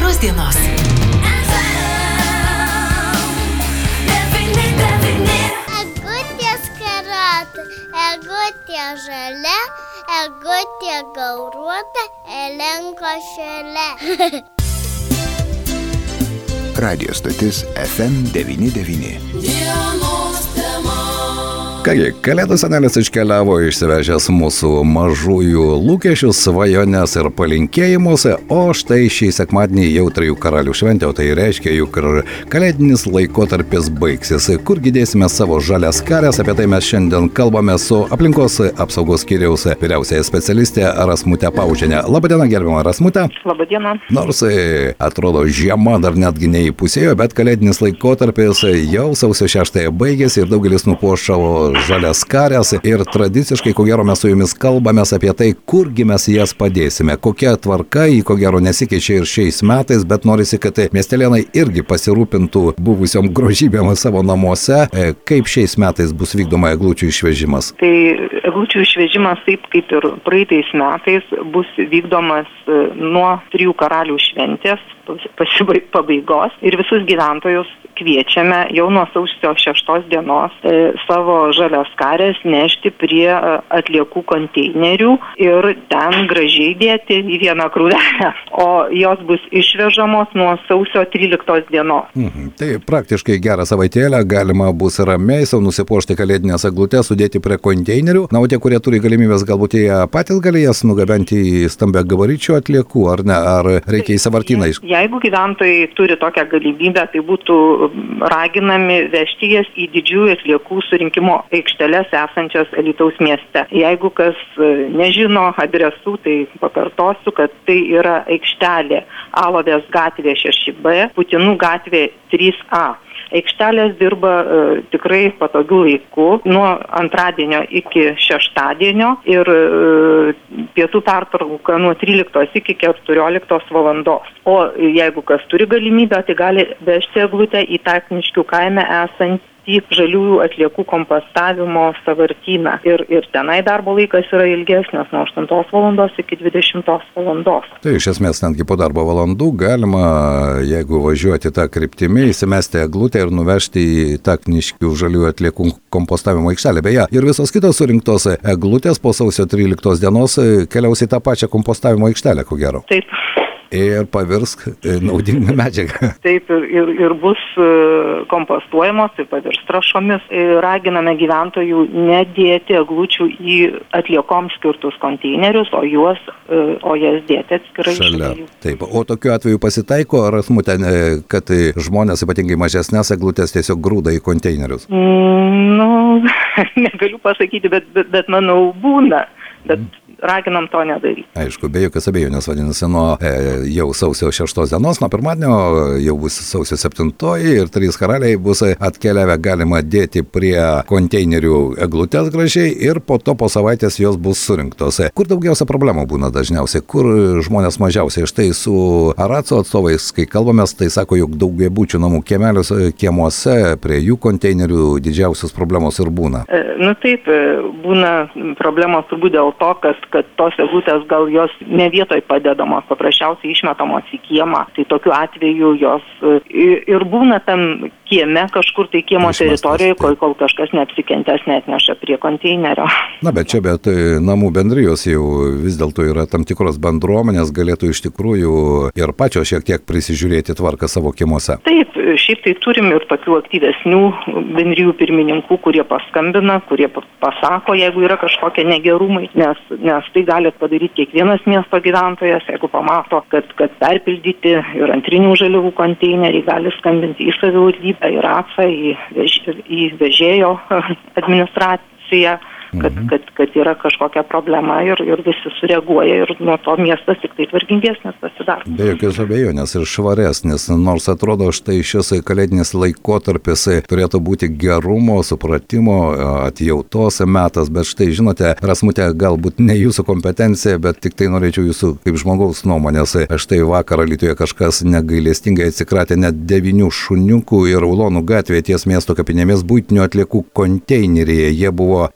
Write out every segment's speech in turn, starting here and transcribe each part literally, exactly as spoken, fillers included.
šios dienos. Egutės karata, egutė žalia, egutė gauruota, elenko šalia. Radio stotis F M devyni devyni. Kągi, Kalėdų senelis iškeliavo išsivežęs mūsų mažųjų lūkesčius, svajones ir palinkėjimus, o štai šį sekmadienį jau Trijų karalių šventė, o tai reiškia, jog ir kalėdinis laikotarpis baigsis. Kurgi dėsime savo žalias karės, apie tai mes šiandien kalbame su aplinkos apsaugos skyriaus vyriausiaja specialistė Rasmutė Paužienė. Labadiena, gerbiama Rasmutė. Labadiena. Nors atrodo žiema dar netgi neįpusėjo, bet kalėdinis laikotarpis jau sausio šeštąją baigėsi ir daugelis nupuoš savo žalias karės ir tradiciškai, ko gero, mes su jumis kalbamės apie tai, kurgi mes jas padėsime. Kokia tvarka, į ko gero nesikeičia ir šiais metais, bet norisi, kad miestelėnai irgi pasirūpintų buvusiom grožybėm savo namuose. Kaip šiais metais bus vykdoma eglučių išvežimas? Tai eglučių išvežimas, taip kaip ir praeitais metais, bus vykdomas nuo Trijų karalių šventės pabaigos ir visus gyventojus kviečiame jau nuo sausio šeštos dienos e, savo žalias karės nešti prie atliekų konteinerių ir ten gražiai dėti į vieną krūvelę, o jos bus išvežamos nuo sausio tryliktos dienos. Mhm, tai praktiškai gerą savaitėlę galima bus ramiai sau nusipuošti kalėdinės eglutės, sudėti prie konteinerių. Na, o tie, kurie turi galimybės, galbūt jie patys galės nugabenti į stambę gabaričių atliekų, ar ne, ar reikia į sąvartyną iš... Jeigu gyventojai turi tokią galimybę, tai būtų raginami vežti jas į didžiųjų atliekų surinkimo aikšteles esančias Alytaus mieste. Jeigu kas nežino adresų, tai pakartosiu, kad tai yra aikštelė Alovės gatvė šeši B, Putinų gatvė trys A. Aikštelės dirba e, tikrai patogių laikų, nuo antradienio iki šeštadienio ir e, pietų pertrauka nuo tryliktos iki keturioliktos valandos. O jeigu kas turi galimybę, tai gali vežti eglutę į Takniškių kaime esantį žaliųjų atliekų kompostavimo sąvartyną. Ir, ir tenai darbo laikas yra ilgesnis, nuo aštuntos valandos iki dvidešimtos valandos. Tai iš esmės netgi po darbo valandų galima, jeigu važiuoti tą kryptimį, įsimesti eglutę ir nuvežti į Takniškių žaliųjų atliekų kompostavimo aikštelę. Beje, ir visos kitos surinktos eglutės po sausio tryliktos dienos keliaus į tą pačią kompostavimo aikštelę, ko gero. Taip. Ir pavirs naudingą medžiagą. Taip, ir, ir bus kompostuojamos, ir pavirs trąšomis. Raginame gyventojų nedėti eglučių į atliekoms skirtus konteinerius, o, juos, o jas dėti atskirai. Šalia. Taip, o tokiu atveju pasitaiko, Rasmutė, kad žmonės, ypatingai mažesnės eglutės, tiesiog grūda į konteinerius? Mm, nu, negaliu pasakyti, bet, bet, bet manau būna. Bet raginam to nedaryti. Aišku, be jokios abejonės, vadinasi, nuo e, jau sausio šeštos dienos, nuo pirmadienio jau bus sausio septintoji ir Trys karaliai bus atkeliavę, galima dėti prie konteinerių eglutės gražiai ir po to po savaitės jos bus surinktos. Kur daugiausia problemų būna dažniausiai, kur žmonės mažiausiai? Štai su Araco atstovais, kai kalbamės, tai sako, jog daugiabučių namų kiemelius kiemuose prie jų konteinerių didžiausios problemos ir būna. E, nu taip, būna problemos turbūt dėl to, kad kad tos eglutės gal jos ne vietoj padedamos, paprasčiausiai išmetamos į kiemą. Tai tokiu atveju jos ir būna tam kieme, kažkur tai kiemo teritorijoje, kol, kol kažkas neapsikentęs neatneša prie konteinerio. Na, bet čia bet namų bendrijos jau vis dėlto yra tam tikros bendruomenės, galėtų iš tikrųjų ir pačios šiek tiek prisižiūrėti tvarką savo kiemuose. Taip, šiaip tai turim ir tokių aktyvesnių bendrijų pirmininkų, kurie paskambina, kurie pasako, jeigu yra kažkokie negerumai, nes, nes tai gali padaryti kiekvienas miesto gyventojas, jeigu pamato, kad, kad perpildyti ir antrinių žaliavų konteineriai, gali skambinti į savivaldybę, į Racą, į, vež, į vežėjo administraciją, kad, kad, kad yra kažkokia problema ir, ir visi sureaguoja ir nuo to miestas tik tai tvarkingesnis pasidaro. Be jokios abejonės ir švaresnis, nors atrodo štai šis kalėdinis laikotarpis turėtų būti gerumo, supratimo, atjautos metas, bet štai žinote, Rasmutė, galbūt ne jūsų kompetencija, bet tik tai norėčiau jūsų kaip žmogaus nuomonės. Štai vakar Alytuje kažkas negailestingai atsikratė net devynių šuniukų ir Ulonų gatvėje ties miesto kapinėmis buitinių atliekų konteineryje. Jie buvo išmesti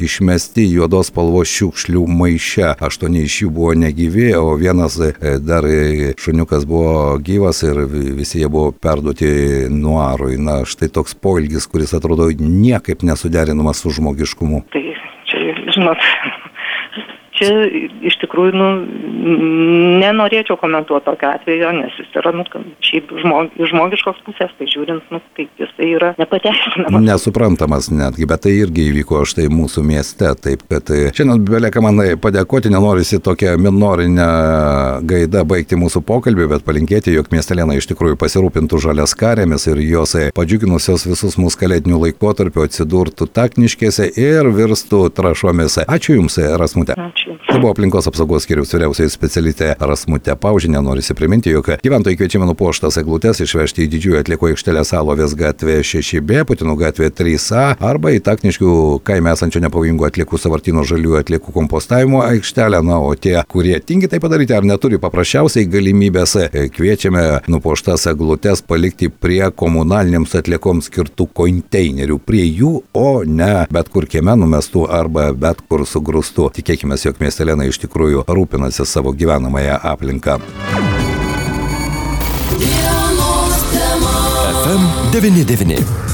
rasti juodos spalvos šiukšlių maiše. Aštuoni iš jų buvo negyvi, o vienas dar šuniukas buvo gyvas ir visi jie buvo perduoti nuarui. Na, štai toks poelgis, kuris atrodo niekaip nesuderinamas su žmogiškumu. Tai čia, žinot, čia iš tikrųjų, nu, nenorėčiau komentuoti tokio atvejo, nes jis yra, nu, šiaip žmog, iš žmogiškos pusės, tai žiūrint, nu, tai jisai yra nepateisinamas. Nesuprantamas netgi, bet tai irgi įvyko štai mūsų mieste, taip kad šiandien belieka man padėkoti, nenorisi tokią minorinę gaidą baigti mūsų pokalbį, bet palinkėti, jog miestelėnai iš tikrųjų pasirūpintų žaliaskarėmis ir jos padžiuginusios visus mūsų kalėdinių laikotarpių atsidurtų Takniškėse ir virstų trąšomis. Ačiū Jums, Rasmutė. Ačiū. Tai buvo aplinkos apsaugos skyriaus vyriausioji specialistė Rasmutė Paužinė. Norisi priminti, jog gyventojai kviečiami nupuoštas eglutes išvežti į didžiųjų atliekų aikštelę Salovės gatvė šeši B, Putinų gatvė trys A arba į Takniškių kaime esančio nepavojingų atliekų sąvartyno žaliųjų atliekų kompostavimo aikštelę. Na, o tie, kurie tingi tai padaryti ar neturi paprasčiausiai galimybės, kviečiame nupuoštas eglutes palikti prie komunalinėms atliekoms skirtų konteinerių, prie jų, o ne bet kur kieme numestų arba bet kur sugrūstų. Tikėkime, jog miestelėnai iš tikrųjų rūpinasi savo gyvenamąją aplinką. F M devyni devyni.